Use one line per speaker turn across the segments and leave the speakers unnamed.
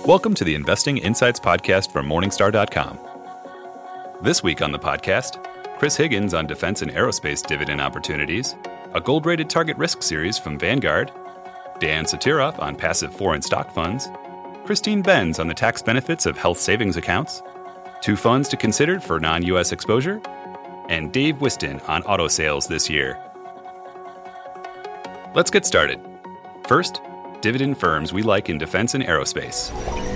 Welcome to the Investing Insights podcast from Morningstar.com. This week on the podcast, Chris Higgins on defense and aerospace dividend opportunities, a gold-rated target risk series from Vanguard, Dan Satiroff on passive foreign stock funds, Christine Benz on the tax benefits of health savings accounts, 2 funds to consider for non-U.S. exposure, and Dave Whiston on auto sales this year. Let's get started. First, dividend firms we like in defense and aerospace.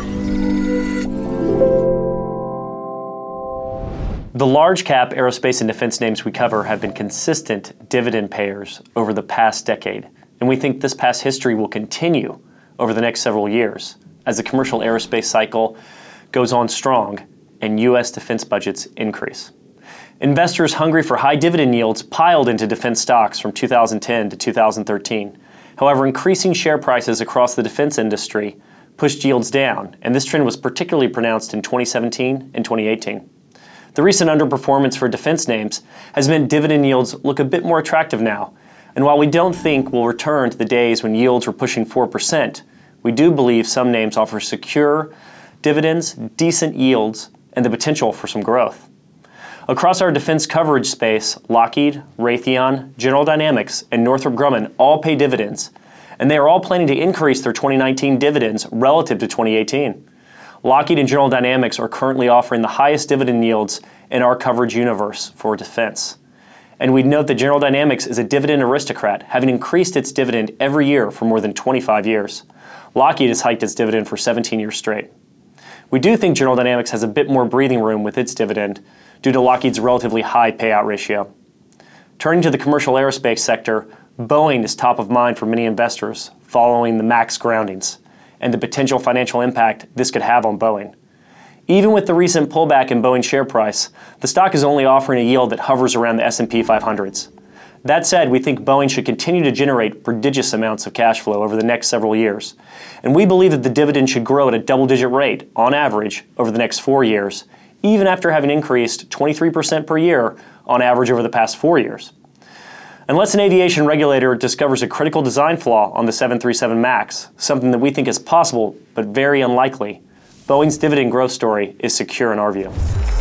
The large cap aerospace and defense names we cover have been consistent dividend payers over the past decade, and we think this past history will continue over the next several years as the commercial aerospace cycle goes on strong and U.S. defense budgets increase. Investors hungry for high dividend yields piled into defense stocks from 2010 to 2013. However, increasing share prices across the defense industry pushed yields down, and this trend was particularly pronounced in 2017 and 2018. The recent underperformance for defense names has meant dividend yields look a bit more attractive now, and while we don't think we'll return to the days when yields were pushing 4%, we do believe some names offer secure dividends, decent yields, and the potential for some growth. Across our defense coverage space, Lockheed, Raytheon, General Dynamics, and Northrop Grumman all pay dividends, and they are all planning to increase their 2019 dividends relative to 2018. Lockheed and General Dynamics are currently offering the highest dividend yields in our coverage universe for defense. And we'd note that General Dynamics is a dividend aristocrat, having increased its dividend every year for more than 25 years. Lockheed has hiked its dividend for 17 years straight. We do think General Dynamics has a bit more breathing room with its dividend due to Lockheed's relatively high payout ratio. Turning to the commercial aerospace sector, Boeing is top of mind for many investors following the MAX groundings and the potential financial impact this could have on Boeing. Even with the recent pullback in Boeing's share price, the stock is only offering a yield that hovers around the S&P 500s. That said, we think Boeing should continue to generate prodigious amounts of cash flow over the next several years, and we believe that the dividend should grow at a double-digit rate, on average, over the next 4 years, even after having increased 23% per year on average over the past 4 years. Unless an aviation regulator discovers a critical design flaw on the 737 MAX, something that we think is possible but very unlikely, Boeing's dividend growth story is secure in our view.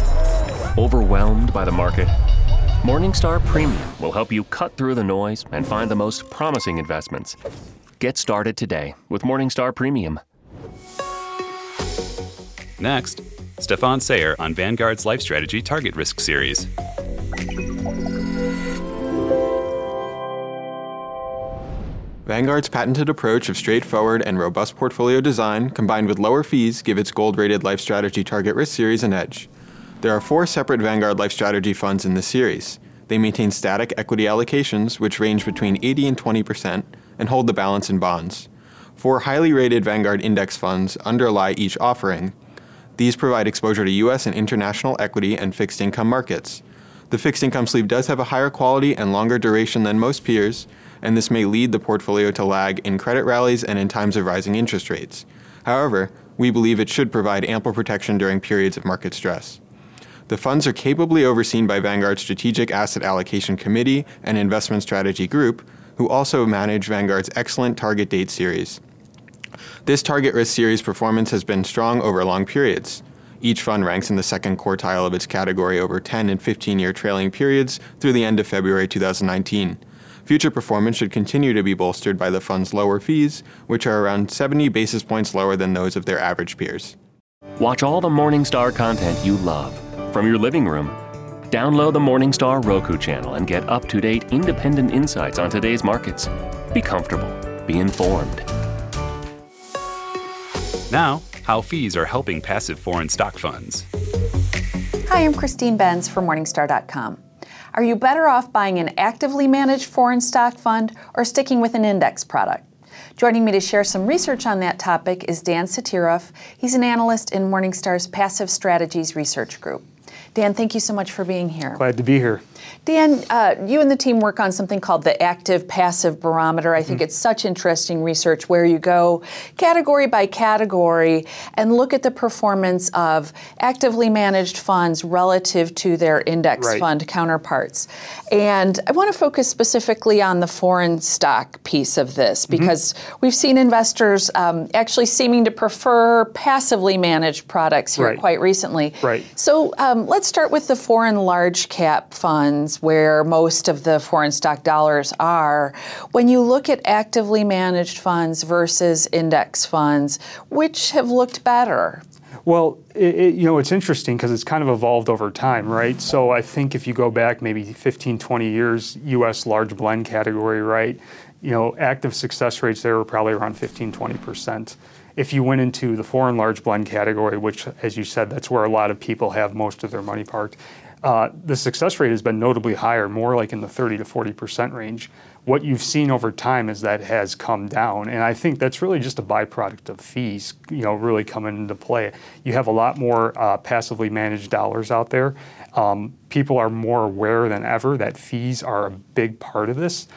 Overwhelmed by the market? Morningstar Premium will help you cut through the noise and find the most promising investments. Get started today with Morningstar Premium.
Next, Stefan Sayer on Vanguard's Life Strategy Target Risk Series.
Vanguard's patented approach of straightforward and robust portfolio design combined with lower fees give its gold-rated Life Strategy Target Risk Series an edge. There are 4 separate Vanguard Life Strategy funds in this series. They maintain static equity allocations, which range between 80 and 20%, and hold the balance in bonds. 4 highly rated Vanguard index funds underlie each offering. These provide exposure to U.S. and international equity and fixed income markets. The fixed income sleeve does have a higher quality and longer duration than most peers, and this may lead the portfolio to lag in credit rallies and in times of rising interest rates. However, we believe it should provide ample protection during periods of market stress. The funds are capably overseen by Vanguard's Strategic Asset Allocation Committee and Investment Strategy Group, who also manage Vanguard's excellent Target Date series. This Target Risk series performance has been strong over long periods. Each fund ranks in the second quartile of its category over 10 and 15-year trailing periods through the end of February 2019. Future performance should continue to be bolstered by the fund's lower fees, which are around 70 basis points lower than those of their average peers.
Watch all the Morningstar content you love from your living room. Download the Morningstar Roku channel and get up-to-date independent insights on today's markets. Be comfortable. Be informed.
Now, how fees are helping passive foreign stock funds.
Hi, I'm Christine Benz from Morningstar.com. Are you better off buying an actively managed foreign stock fund or sticking with an index product? Joining me to share some research on that topic is Dan Satiroff. He's an analyst in Morningstar's Passive Strategies Research Group. Dan, thank you so much for being here.
Glad to be here.
Dan, you and the team work on something called the Active Passive Barometer. I think it's such interesting research where you go category by category and look at the performance of actively managed funds relative to their index fund counterparts. And I want to focus specifically on the foreign stock piece of this because we've seen investors actually seeming to prefer passively managed products here quite recently. So let's start with the foreign large cap funds where most of the foreign stock dollars are. When you look at actively managed funds versus index funds, which have looked better?
Well, it's interesting because it's kind of evolved over time, right? So I think if you go back maybe 15, 20 years, U.S. large blend category, right? Active success rates there were probably around 15, 20%. If you went into the foreign large blend category, which, as you said, that's where a lot of people have most of their money parked, the success rate has been notably higher, more like in the 30 to 40% range. What you've seen over time is that has come down, and I think that's really just a byproduct of fees, really coming into play. You have a lot more passively managed dollars out there. People are more aware than ever that fees are a big part of this.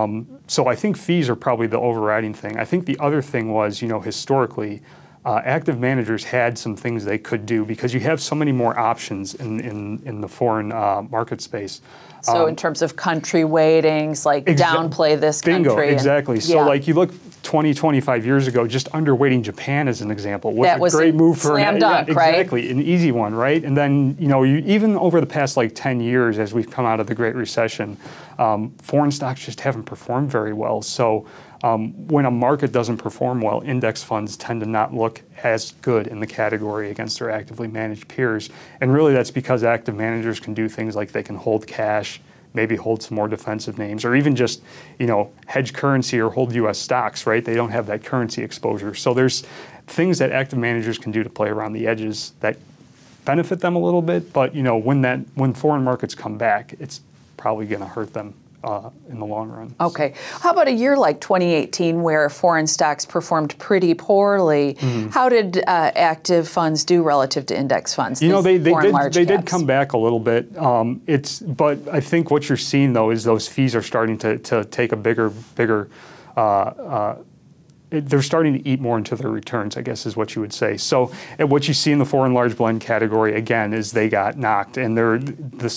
So I think fees are probably the overriding thing. I think the other thing was, historically, active managers had some things they could do because you have so many more options in the foreign market space.
So in terms of country weightings, like downplay this country.
Bingo, exactly. So like you look 20, 25 years ago, just underweighting Japan as an example was a great move for
slam dunk,
exactly, an easy one, right? And then, you even over the past 10 years as we've come out of the Great Recession, foreign stocks just haven't performed very well. So when a market doesn't perform well, index funds tend to not look as good in the category against their actively managed peers. And really that's because active managers can do things like they can hold cash, maybe hold some more defensive names, or even just, hedge currency or hold U.S. stocks, right? They don't have that currency exposure. So there's things that active managers can do to play around the edges that benefit them a little bit, but, when foreign markets come back, it's probably going to hurt them in the long run.
Okay. How about a year like 2018 where foreign stocks performed pretty poorly? How did active funds do relative to index funds?
They did come back a little bit. But I think what you're seeing though is those fees are starting to take a bigger they're starting to eat more into their returns, I guess is what you would say. So what you see in the foreign large blend category again is they got knocked, and the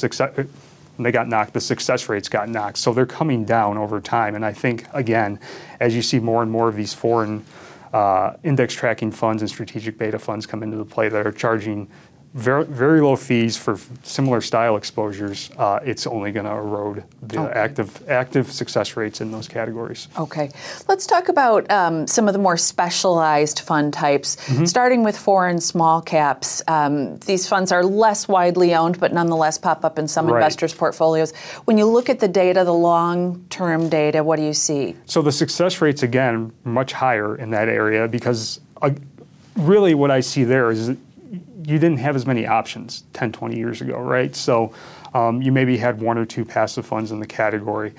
success rates got knocked. So they're coming down over time. And I think, again, as you see more and more of these foreign index tracking funds and strategic beta funds come into the play that are charging very, very low fees for similar style exposures, it's only going to erode the active success rates in those categories.
Okay. Let's talk about some of the more specialized fund types, starting with foreign small caps. These funds are less widely owned, but nonetheless pop up in some investors' portfolios. When you look at the data, the long-term data, what do you see? So
the success rates, again, much higher in that area because really what I see there is you didn't have as many options 10, 20 years ago, right? So you maybe had one or two passive funds in the category.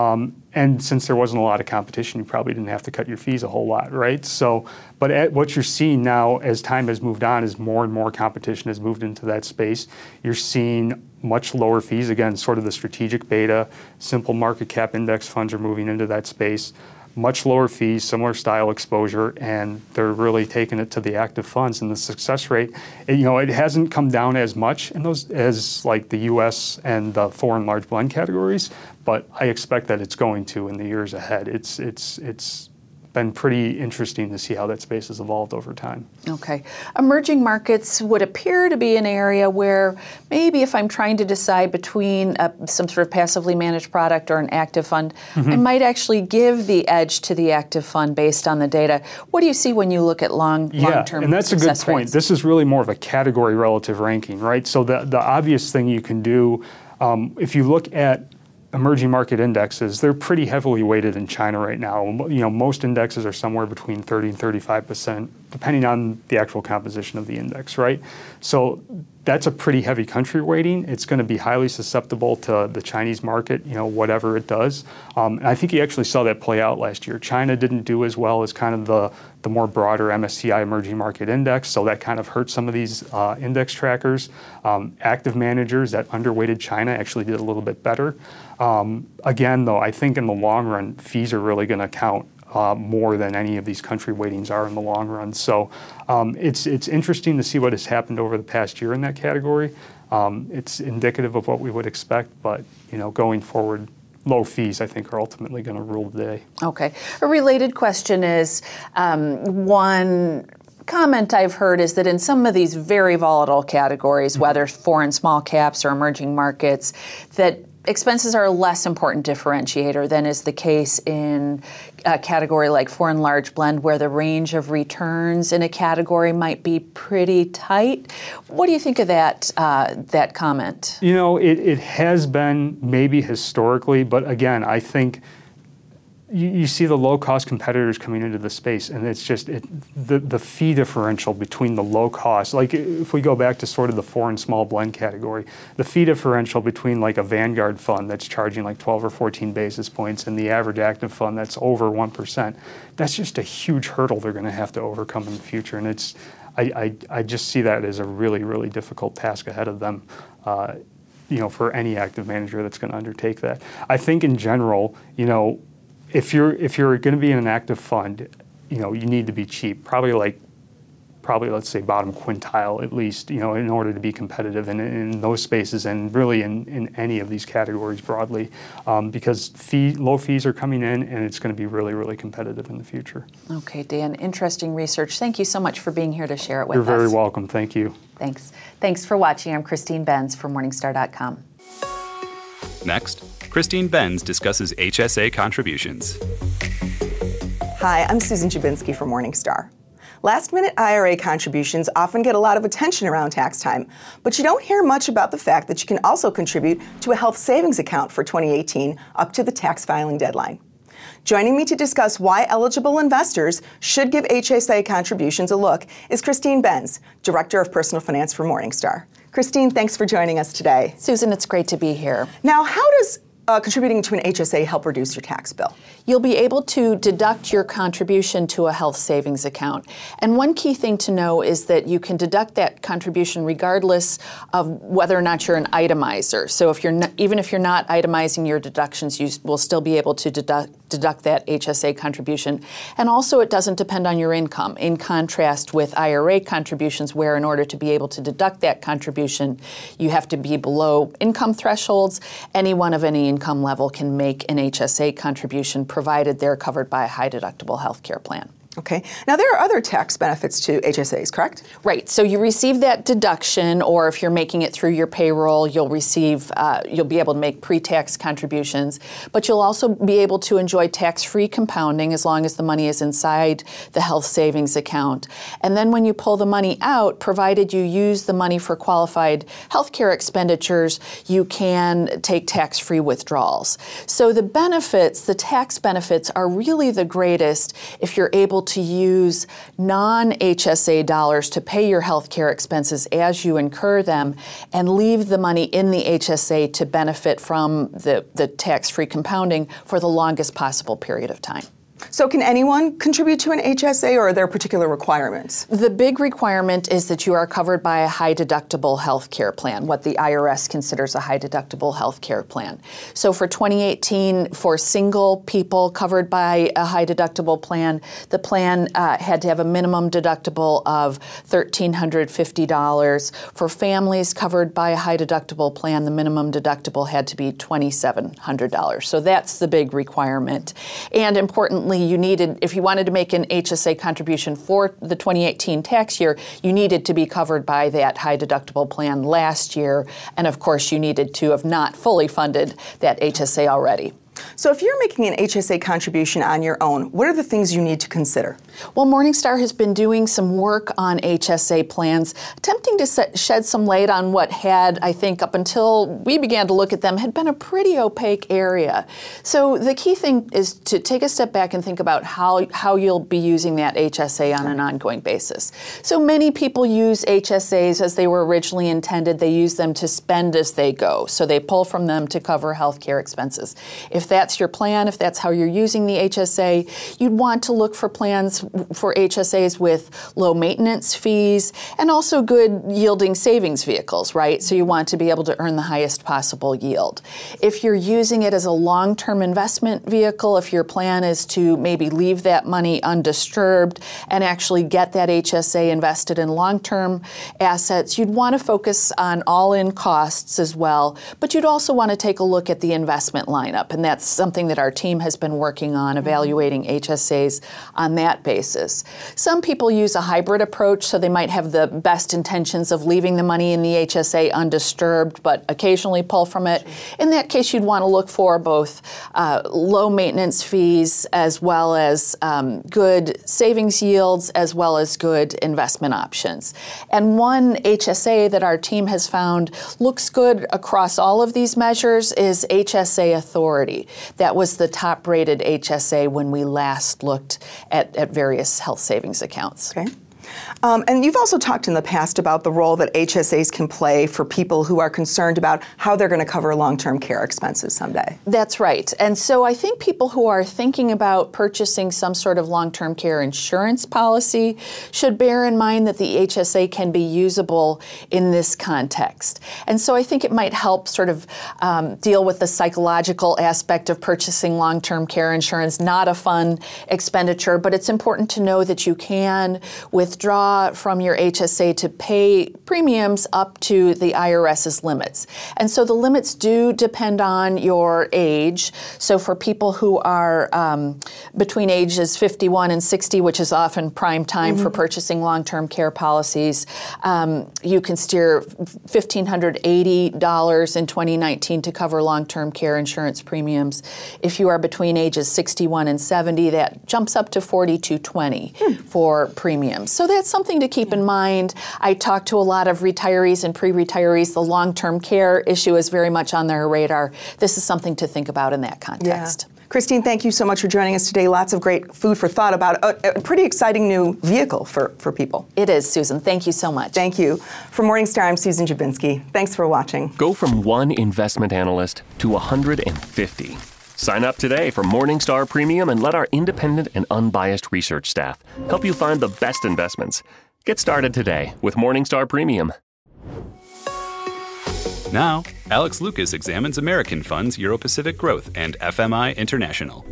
And since there wasn't a lot of competition, you probably didn't have to cut your fees a whole lot, right? So, but what you're seeing now as time has moved on is more and more competition has moved into that space. You're seeing much lower fees. Again, sort of the strategic beta, simple market cap index funds are moving into that space. Much lower fees, similar style exposure, and they're really taking it to the active funds. And the success rate, it hasn't come down as much in those as like the U.S. and the foreign large blend categories, but I expect that it's going to in the years ahead. It's been pretty interesting to see how that space has evolved over time.
Okay. Emerging markets would appear to be an area where maybe if I'm trying to decide between some sort of passively managed product or an active fund, I might actually give the edge to the active fund based on the data. What do you see when you look at long-term
and that's a good point.
rates?
This is really more of a category relative ranking, right? So the obvious thing you can do, if you look at emerging market indexes, they're pretty heavily weighted in China right now. Most indexes are somewhere between 30 and 35%, depending on the actual composition of the index, right? So that's a pretty heavy country weighting. It's going to be highly susceptible to the Chinese market, whatever it does. And I think you actually saw that play out last year. China didn't do as well as kind of the more broader MSCI Emerging Market Index, so that kind of hurt some of these index trackers. Active managers that underweighted China actually did a little bit better. Again, though, I think in the long run, fees are really going to count more than any of these country weightings are in the long run. So it's interesting to see what has happened over the past year in that category. It's indicative of what we would expect, but going forward, low fees, I think, are ultimately going to rule the day.
Okay. A related question is, one comment I've heard is that in some of these very volatile categories, whether foreign small caps or emerging markets, that expenses are a less important differentiator than is the case in a category like foreign large blend, where the range of returns in a category might be pretty tight. What do you think of that comment?
It has been maybe historically, but again, I think you see the low-cost competitors coming into the space, and it's just the fee differential between the low cost. Like if we go back to sort of the foreign small blend category, the fee differential between like a Vanguard fund that's charging like 12 or 14 basis points and the average active fund that's over 1%, that's just a huge hurdle they're going to have to overcome in the future. And I just see that as a really, really difficult task ahead of them. For any active manager that's going to undertake that. I think in general, if you're going to be in an active fund, you need to be cheap. Probably let's say bottom quintile at least, in order to be competitive in those spaces and really in any of these categories broadly, because low fees are coming in and it's going to be really, really competitive in the future.
Okay, Dan, interesting research. Thank you so much for being here to share it with us.
You're very welcome. Thank you.
Thanks. Thanks for watching. I'm Christine Benz for Morningstar.com.
Next, Christine Benz discusses HSA contributions.
Hi, I'm Susan Chubinski from Morningstar. Last-minute IRA contributions often get a lot of attention around tax time, but you don't hear much about the fact that you can also contribute to a health savings account for 2018 up to the tax filing deadline. Joining me to discuss why eligible investors should give HSA contributions a look is Christine Benz, Director of Personal Finance for Morningstar. Christine, thanks for joining us today.
Susan, it's great to be here.
Now, how does contributing to an HSA help reduce your tax bill?
You'll be able to deduct your contribution to a health savings account. And one key thing to know is that you can deduct that contribution regardless of whether or not you're an itemizer. So even if you're not itemizing your deductions, you will still be able to deduct that HSA contribution. And also it doesn't depend on your income, in contrast with IRA contributions, where in order to be able to deduct that contribution, you have to be below income thresholds. Anyone of any income level can make an HSA contribution, provided they're covered by a high deductible health care plan.
Okay. Now, there are other tax benefits to HSAs, correct?
Right. So you receive that deduction, or if you're making it through your payroll, you'll be able to make pre-tax contributions. But you'll also be able to enjoy tax-free compounding as long as the money is inside the health savings account. And then when you pull the money out, provided you use the money for qualified healthcare expenditures, you can take tax-free withdrawals. So the tax benefits are really the greatest if you're able to use non-HSA dollars to pay your health care expenses as you incur them, and leave the money in the HSA to benefit from the tax-free compounding for the longest possible period of time.
So can anyone contribute to an HSA, or are there particular requirements?
The big requirement is that you are covered by a high deductible health care plan, what the IRS considers a high deductible health care plan. So for 2018, for single people covered by a high deductible plan, the plan had to have a minimum deductible of $1,350. For families covered by a high deductible plan, the minimum deductible had to be $2,700. So that's the big requirement. And importantly, if you wanted to make an HSA contribution for the 2018 tax year, you needed to be covered by that high deductible plan last year. And of course, you needed to have not fully funded that HSA already.
So if you're making an HSA contribution on your own, what are the things you need to consider?
Well, Morningstar has been doing some work on HSA plans, attempting to shed some light on what had, I think, up until we began to look at them, had been a pretty opaque area. So the key thing is to take a step back and think about how you'll be using that HSA on an ongoing basis. So many people use HSAs as they were originally intended. They use them to spend as they go. So they pull from them to cover health care expenses. If if that's your plan, if that's how you're using the HSA, you'd want to look for plans for HSAs with low maintenance fees and also good yielding savings vehicles, right? So you want to be able to earn the highest possible yield. If you're using it as a long-term investment vehicle, if your plan is to maybe leave that money undisturbed and actually get that HSA invested in long-term assets, you'd want to focus on all-in costs as well, but you'd also want to take a look at the investment lineup, and that's something that our team has been working on, evaluating HSAs on that basis. Some people use a hybrid approach, so they might have the best intentions of leaving the money in the HSA undisturbed, but occasionally pull from it. In that case, you'd want to look for both low maintenance fees as well as good savings yields as well as good investment options. And one HSA that our team has found looks good across all of these measures is HSA Authority. That was the top-rated HSA when we last looked at various health savings accounts.
Okay. And you've also talked in the past about the role that HSAs can play for people who are concerned about how they're going to cover long-term care expenses someday.
That's right. And so I think people who are thinking about purchasing some sort of long-term care insurance policy should bear in mind that the HSA can be usable in this context. And so I think it might help sort of deal with the psychological aspect of purchasing long-term care insurance, not a fun expenditure, but it's important to know that you can withdraw from your HSA to pay premiums up to the IRS's limits. And so the limits do depend on your age. So for people who are between ages 51 and 60, which is often prime time for purchasing long-term care policies, you can steer $1,580 in 2019 to cover long-term care insurance premiums. If you are between ages 61 and 70, that jumps up to $4,220 for premiums. So that's something to keep in mind. I talk to a lot of retirees and pre-retirees. The long-term care issue is very much on their radar. This is something to think about in that context.
Yeah. Christine, thank you so much for joining us today. Lots of great food for thought about a pretty exciting new vehicle for people.
It is, Susan. Thank you so much.
Thank you. For Morningstar, I'm Susan Jabinski. Thanks for watching.
Go from one investment analyst to 150. Sign up today for Morningstar Premium and let our independent and unbiased research staff help you find the best investments. Get started today with Morningstar Premium.
Now, Alex Lucas examines American Funds Euro-Pacific Growth and FMI International.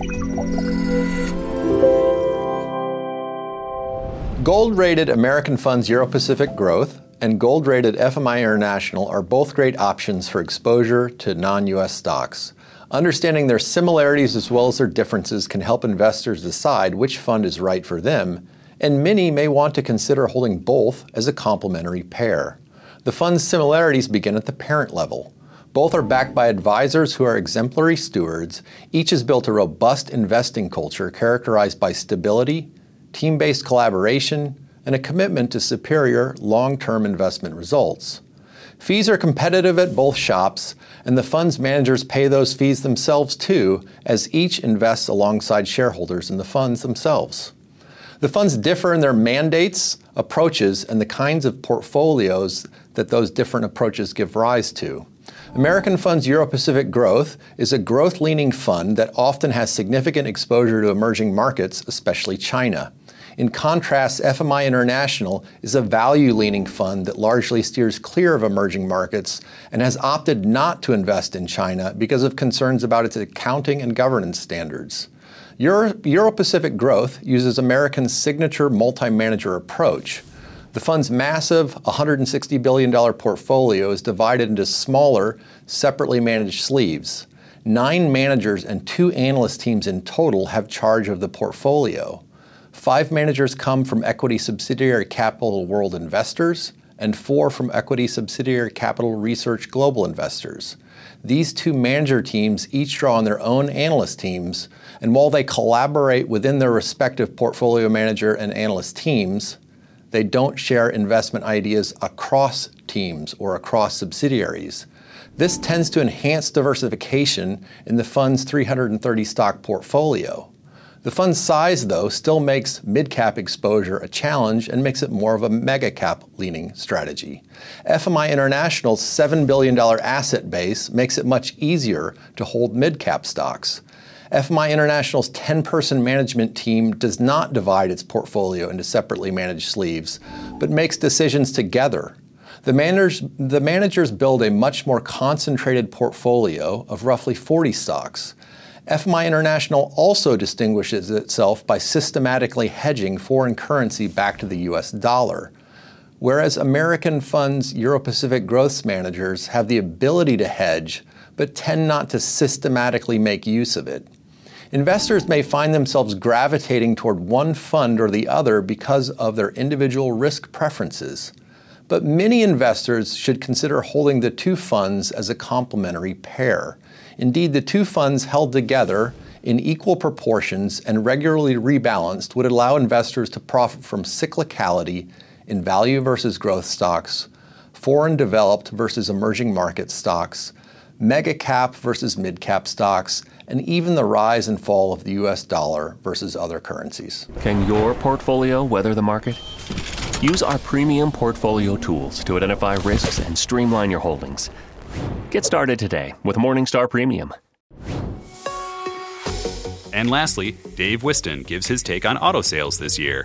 Gold-rated American Funds Euro-Pacific Growth and gold-rated FMI International are both great options for exposure to non-U.S. stocks. Understanding their similarities as well as their differences can help investors decide which fund is right for them, and many may want to consider holding both as a complementary pair. The fund's similarities begin at the parent level. Both are backed by advisors who are exemplary stewards. Each has built a robust investing culture characterized by stability, team-based collaboration, and a commitment to superior long-term investment results. Fees are competitive at both shops, and the fund's managers pay those fees themselves too, as each invests alongside shareholders in the funds themselves. The funds differ in their mandates, approaches, and the kinds of portfolios that those different approaches give rise to. American Funds Euro-Pacific Growth is a growth-leaning fund that often has significant exposure to emerging markets, especially China. In contrast, FMI International is a value-leaning fund that largely steers clear of emerging markets and has opted not to invest in China because of concerns about its accounting and governance standards. Euro-Pacific Growth uses American's signature multi-manager approach. The fund's massive $160 billion portfolio is divided into smaller, separately managed sleeves. 9 managers and 2 analyst teams in total have charge of the portfolio. 5 managers come from equity subsidiary Capital World Investors, and 4 from equity subsidiary Capital Research Global Investors. These 2 manager teams each draw on their own analyst teams, and while they collaborate within their respective portfolio manager and analyst teams, they don't share investment ideas across teams or across subsidiaries. This tends to enhance diversification in the fund's 330 stock portfolio. The fund's size, though, still makes mid-cap exposure a challenge and makes it more of a mega-cap leaning strategy. FMI International's $7 billion asset base makes it much easier to hold mid-cap stocks. FMI International's 10-person management team does not divide its portfolio into separately managed sleeves, but makes decisions together. The managers build a much more concentrated portfolio of roughly 40 stocks. FMI International also distinguishes itself by systematically hedging foreign currency back to the US dollar, whereas American funds' Euro-Pacific growth managers have the ability to hedge, but tend not to systematically make use of it. Investors may find themselves gravitating toward one fund or the other because of their individual risk preferences. But many investors should consider holding the two funds as a complementary pair. Indeed, the two funds held together in equal proportions and regularly rebalanced would allow investors to profit from cyclicality in value versus growth stocks, foreign developed versus emerging market stocks, mega cap versus mid cap stocks, and even the rise and fall of the US dollar versus other currencies.
Can your portfolio weather the market? Use our premium portfolio tools to identify risks and streamline your holdings. Get started today with Morningstar Premium.
And lastly, Dave Whiston gives his take on auto sales this year.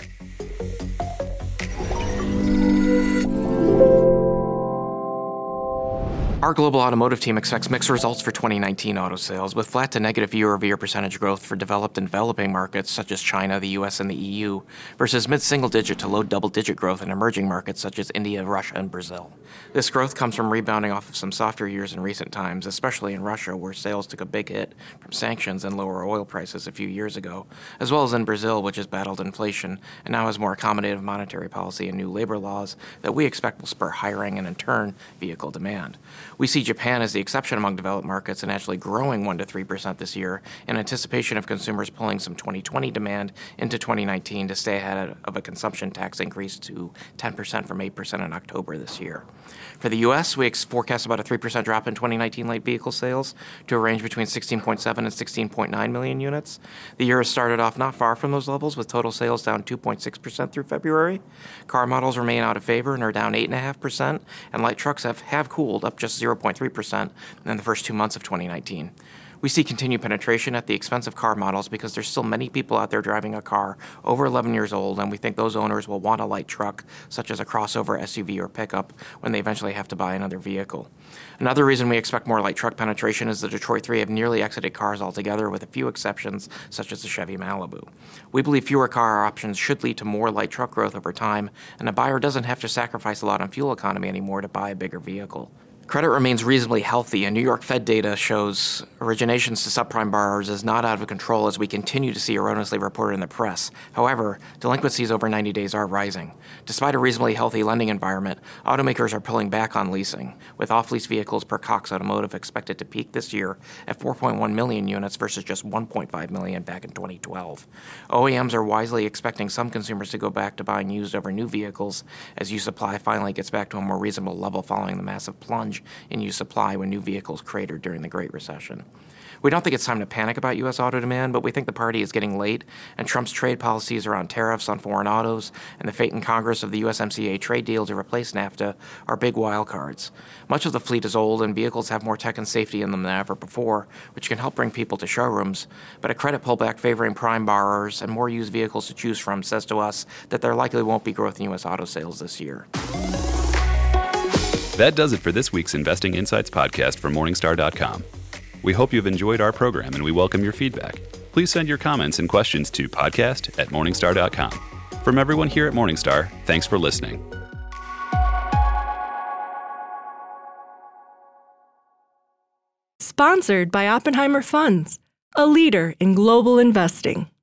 Our global automotive team expects mixed results for 2019 auto sales, with flat to negative year-over-year percentage growth for developed and developing markets such as China, the US, and the EU, versus mid-single-digit to low double-digit growth in emerging markets such as India, Russia, and Brazil. This growth comes from rebounding off of some softer years in recent times, especially in Russia, where sales took a big hit from sanctions and lower oil prices a few years ago, as well as in Brazil, which has battled inflation and now has more accommodative monetary policy and new labor laws that we expect will spur hiring and, in turn, vehicle demand. We see Japan as the exception among developed markets and actually growing 1% to 3% this year in anticipation of consumers pulling some 2020 demand into 2019 to stay ahead of a consumption tax increase to 10% from 8% in October this year. For the U.S., we forecast about a 3% drop in 2019 light vehicle sales to a range between 16.7 and 16.9 million units. The year has started off not far from those levels, with total sales down 2.6% through February. Car models remain out of favor and are down 8.5%, and light trucks have cooled, up just 0.3% in the first 2 months of 2019. We see continued penetration at the expense of car models because there's still many people out there driving a car over 11 years old, and we think those owners will want a light truck, such as a crossover, SUV, or pickup, when they eventually have to buy another vehicle. Another reason we expect more light truck penetration is the Detroit 3 have nearly exited cars altogether, with a few exceptions, such as the Chevy Malibu. We believe fewer car options should lead to more light truck growth over time, and a buyer doesn't have to sacrifice a lot on fuel economy anymore to buy a bigger vehicle. Credit remains reasonably healthy, and New York Fed data shows originations to subprime borrowers is not out of control as we continue to see erroneously reported in the press. However, delinquencies over 90 days are rising. Despite a reasonably healthy lending environment, automakers are pulling back on leasing, with off-lease vehicles per Cox Automotive expected to peak this year at 4.1 million units versus just 1.5 million back in 2012. OEMs are wisely expecting some consumers to go back to buying used over new vehicles as used supply finally gets back to a more reasonable level following the massive plunge in used supply when new vehicles cratered during the Great Recession. We don't think it's time to panic about U.S. auto demand, but we think the party is getting late, and Trump's trade policies around tariffs on foreign autos and the fate in Congress of the USMCA trade deal to replace NAFTA are big wild cards. Much of the fleet is old, and vehicles have more tech and safety in them than ever before, which can help bring people to showrooms, but a credit pullback favoring prime borrowers and more used vehicles to choose from says to us that there likely won't be growth in U.S. auto sales this year.
That does it for this week's Investing Insights podcast from Morningstar.com. We hope you've enjoyed our program and we welcome your feedback. Please send your comments and questions to podcast@Morningstar.com. From everyone here at Morningstar, thanks for listening.
Sponsored by Oppenheimer Funds, a leader in global investing.